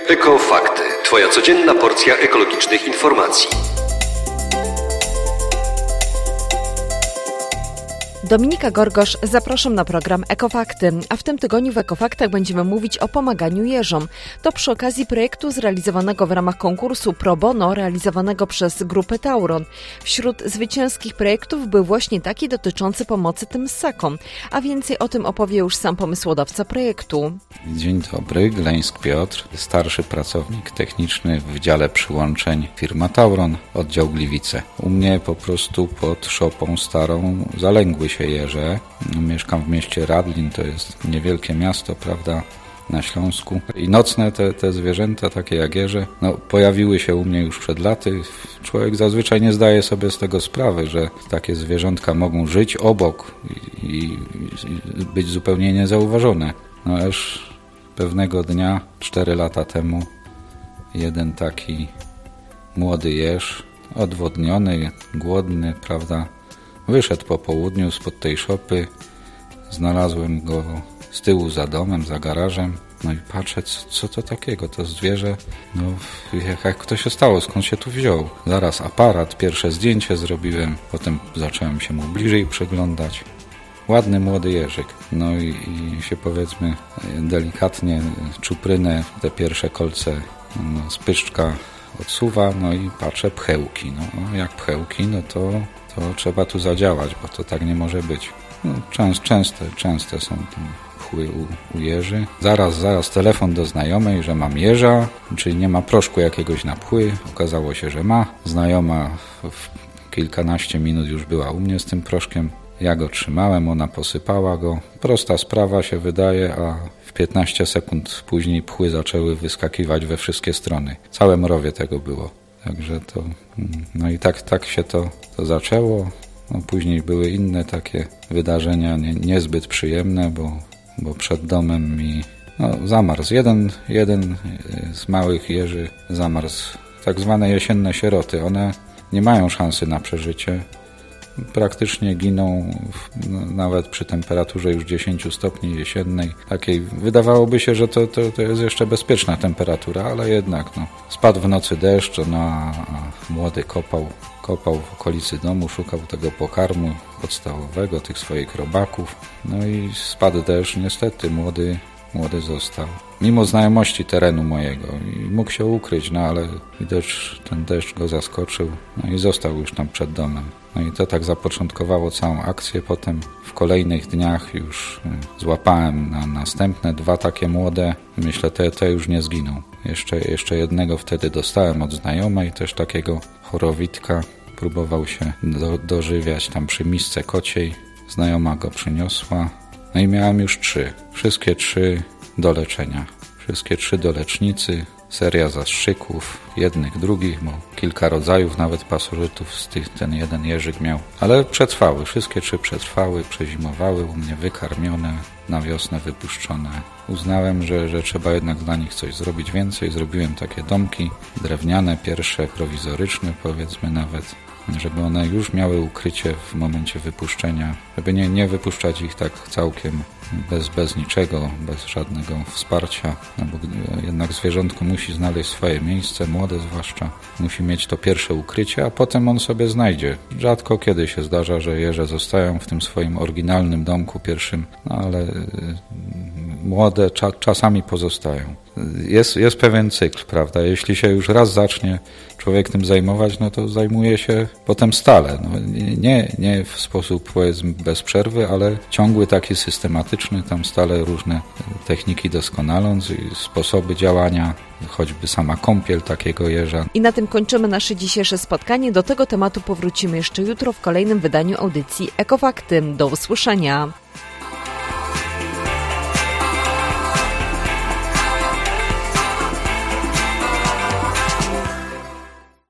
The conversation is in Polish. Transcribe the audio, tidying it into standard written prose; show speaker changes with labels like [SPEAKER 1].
[SPEAKER 1] Ekofakty. Twoja codzienna porcja ekologicznych informacji.
[SPEAKER 2] Dominika Gorgosz, zapraszam na program Ekofakty, a w tym tygodniu w Ekofaktach będziemy mówić o pomaganiu jeżom. To przy okazji projektu zrealizowanego w ramach konkursu Pro Bono, realizowanego przez Grupę Tauron. Wśród zwycięskich projektów był właśnie taki dotyczący pomocy tym ssakom, a więcej o tym opowie już sam pomysłodawca projektu.
[SPEAKER 3] Dzień dobry, Gleńsk Piotr, starszy pracownik techniczny w Wydziale Przyłączeń firma Tauron, oddział Gliwice. U mnie po prostu pod szopą starą zalęgły się jeże. Mieszkam w mieście Radlin, to jest niewielkie miasto, prawda, na Śląsku. I nocne te zwierzęta, takie jak jeże, pojawiły się u mnie już przed laty. Człowiek zazwyczaj nie zdaje sobie z tego sprawy, że takie zwierzątka mogą żyć obok i być zupełnie niezauważone. Aż pewnego dnia, 4 lata temu, jeden taki młody jeż, odwodniony, głodny, prawda, wyszedł po południu spod tej szopy, znalazłem go z tyłu za domem, za garażem, i patrzę, co to takiego, to zwierzę, jak to się stało, skąd się tu wziął. Zaraz aparat, pierwsze zdjęcie zrobiłem, potem zacząłem się mu bliżej przyglądać. Ładny młody jeżyk, i się powiedzmy delikatnie czuprynę, te pierwsze kolce z pyszczka odsuwa, i patrzę, pchełki, jak pchełki, to trzeba tu zadziałać, bo to tak nie może być. Częste są pchły u jeży. Zaraz telefon do znajomej, że mam jeża, czyli nie ma proszku jakiegoś na pchły. Okazało się, że ma. Znajoma w kilkanaście minut już była u mnie z tym proszkiem. Ja go trzymałem, ona posypała go. Prosta sprawa się wydaje, a w 15 sekund później pchły zaczęły wyskakiwać we wszystkie strony. Całe mrowie tego było. Także to... i tak się to zaczęło. Później były inne takie wydarzenia niezbyt przyjemne, bo przed domem mi zamarzł. Jeden z małych jeży zamarzł. Tak zwane jesienne sieroty. One nie mają szansy na przeżycie. Praktycznie giną nawet przy temperaturze już 10 stopni jesiennej. Takiej wydawałoby się, że to jest jeszcze bezpieczna temperatura, ale jednak spadł w nocy deszcz, a młody kopał w okolicy domu, szukał tego pokarmu podstawowego, tych swoich robaków. I spadł deszcz, niestety młody został. Mimo znajomości terenu mojego i mógł się ukryć, ale widać ten deszcz go zaskoczył, i został już tam przed domem. I to tak zapoczątkowało całą akcję. Potem w kolejnych dniach już złapałem na następne 2 takie młode. Myślę, te już nie zginą. Jeszcze jednego wtedy dostałem od znajomej, też takiego chorowitka. Próbował się dożywiać tam przy misce kociej. Znajoma go przyniosła. I miałem już 3. Wszystkie 3 do leczenia. Wszystkie 3 do lecznicy. Seria zastrzyków, jednych, drugich, bo kilka rodzajów nawet pasożytów z tych ten jeden jeżyk miał. Ale przetrwały, wszystkie 3 przetrwały, przezimowały u mnie, wykarmione, na wiosnę wypuszczone. Uznałem, że trzeba jednak dla nich coś zrobić więcej. Zrobiłem takie domki drewniane, pierwsze, prowizoryczne powiedzmy nawet, żeby one już miały ukrycie w momencie wypuszczenia, żeby nie wypuszczać ich tak całkiem bez niczego, bez żadnego wsparcia, bo jednak zwierzątko musi znaleźć swoje miejsce, młode zwłaszcza, musi mieć to pierwsze ukrycie, a potem on sobie znajdzie. Rzadko kiedy się zdarza, że jeże zostają w tym swoim oryginalnym domku pierwszym, ale młode czasami pozostają. Jest pewien cykl, prawda? Jeśli się już raz zacznie człowiek tym zajmować, to zajmuje się potem stale. Nie w sposób powiedzmy bez przerwy, ale ciągły, taki systematyczny, tam stale różne techniki doskonaląc i sposoby działania, choćby sama kąpiel takiego jeża.
[SPEAKER 2] I na tym kończymy nasze dzisiejsze spotkanie. Do tego tematu powrócimy jeszcze jutro w kolejnym wydaniu audycji Ekofakty. Do usłyszenia.